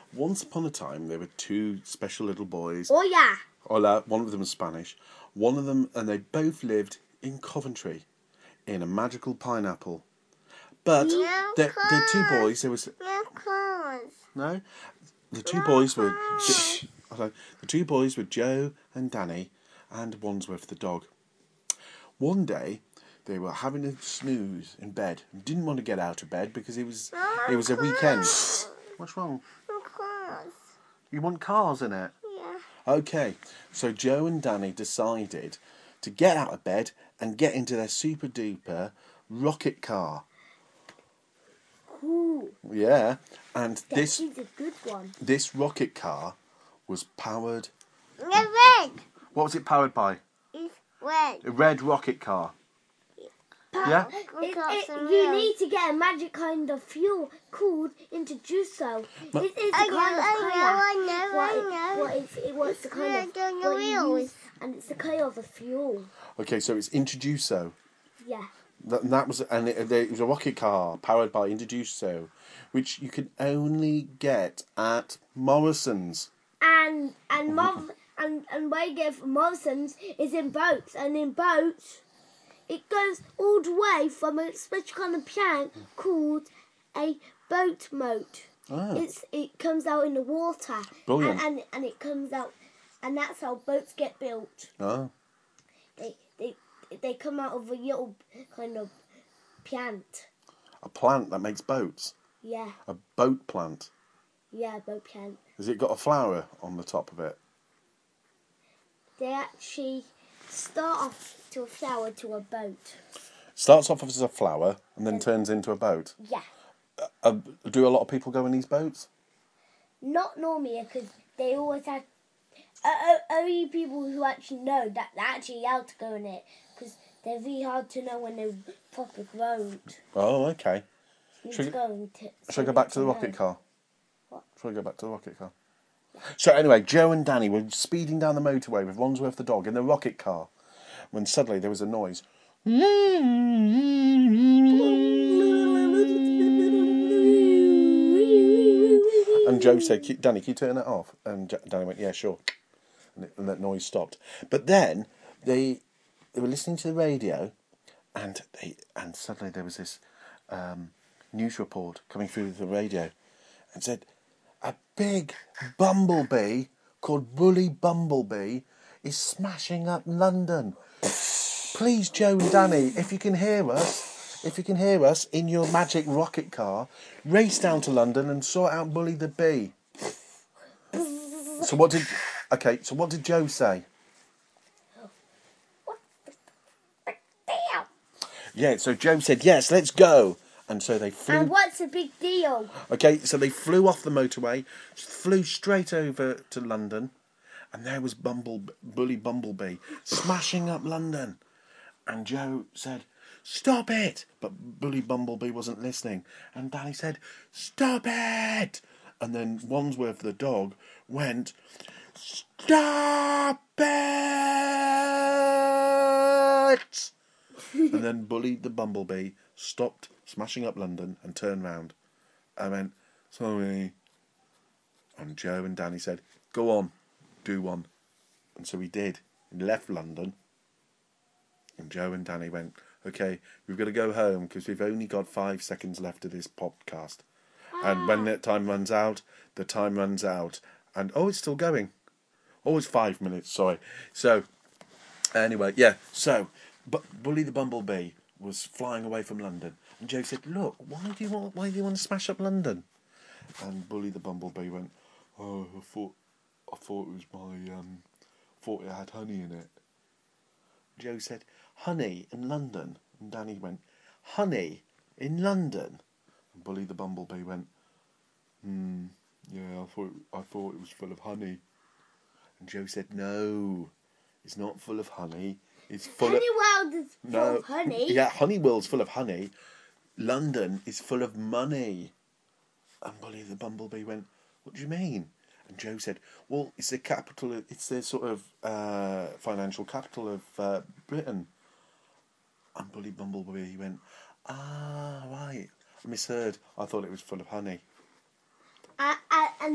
Once upon a time, there were two special little boys. Oh, yeah. Hola, one of them was Spanish. One of them, and they both lived in Coventry, in a magical pineapple. But the two boys, there was no. The two boys were the two boys were Joe and Danny, and Wandsworth the dog. One day, they were having a snooze in bed and didn't want to get out of bed because it was a weekend. What's wrong? You want cars in it? Yeah. Okay, so Joe and Danny decided to get out of bed and get into their super duper rocket car. Cool. Yeah, and This is a good one. this rocket car was powered. Red. What was it powered by? It's red. A red rocket car. Yeah? You need to get a magic kind of fuel called Introducer. It is the kind of colour. What's the kind of what you use, and it's the colour of a fuel. Okay, so it's Introducer. Yeah. That was, and it was a rocket car powered by Introducer, which you could only get at Morrison's. And where you get from Morrison's is in boats, and in boats it goes all the way from a special kind of plant called a boat moat. Ah. It comes out in the water. Brilliant. And it comes out, and that's how boats get built. Oh. They come out of a little kind of plant. A plant that makes boats. Yeah. A boat plant. Yeah, boat plant. Has it got a flower on the top of it? They actually start off to a flower to a boat. Starts off as a flower and then turns into a boat. Yeah. Do a lot of people go in these boats? Not normally, because they always have only people who actually know that they're actually allowed to go in it, because they're really hard to know when they're proper grown. Oh, okay. Shall I go back to the rocket car? What? Shall I go back to the rocket car? So anyway, Joe and Danny were speeding down the motorway with Wandsworth the dog in the rocket car when suddenly there was a noise. And Joe said, Danny, can you turn that off? And Danny went, yeah, sure. And that noise stopped. But then they were listening to the radio, and suddenly there was this news report coming through the radio, and said a big bumblebee called Bully Bumblebee is smashing up London. Please, Joe and Danny, if you can hear us in your magic rocket car, race down to London and sort out Bully the Bee. So what did Joe say? Yeah, so Joe said, yes, let's go. And so they flew. And what's the big deal? Okay, so they flew off the motorway, flew straight over to London, and there was Bully Bumblebee smashing up London. And Joe said, stop it! But Bully Bumblebee wasn't listening. And Danny said, stop it! And then Wandsworth the dog went, stop it! And then Bully the Bumblebee stopped smashing up London and turned round. I went, sorry. And Joe and Danny said, go on, do one. And so he did. He left London. And Joe and Danny went, okay, we've got to go home because we've only got 5 seconds left of this podcast. And when that time runs out, the time runs out. And, oh, it's still going. Oh, it's 5 minutes, sorry. So, anyway, yeah. So, but Bully the Bumblebee was flying away from London. And Joe said, look, why do you want to smash up London? And Bully the Bumblebee went, oh, I thought it was thought it had honey in it. Joe said, honey in London? And Danny went, honey in London? And Bully the Bumblebee went, yeah, I thought it was full of honey. And Joe said, no, it's not full of honey. It's full Honeyworld is full of honey. Yeah, Honeyworld's full of honey. London is full of money. And Bully the Bumblebee went, what do you mean? And Joe said, well, it's the capital, it's the sort of financial capital of Britain. And Bully Bumblebee went, right. I misheard. I thought it was full of honey. And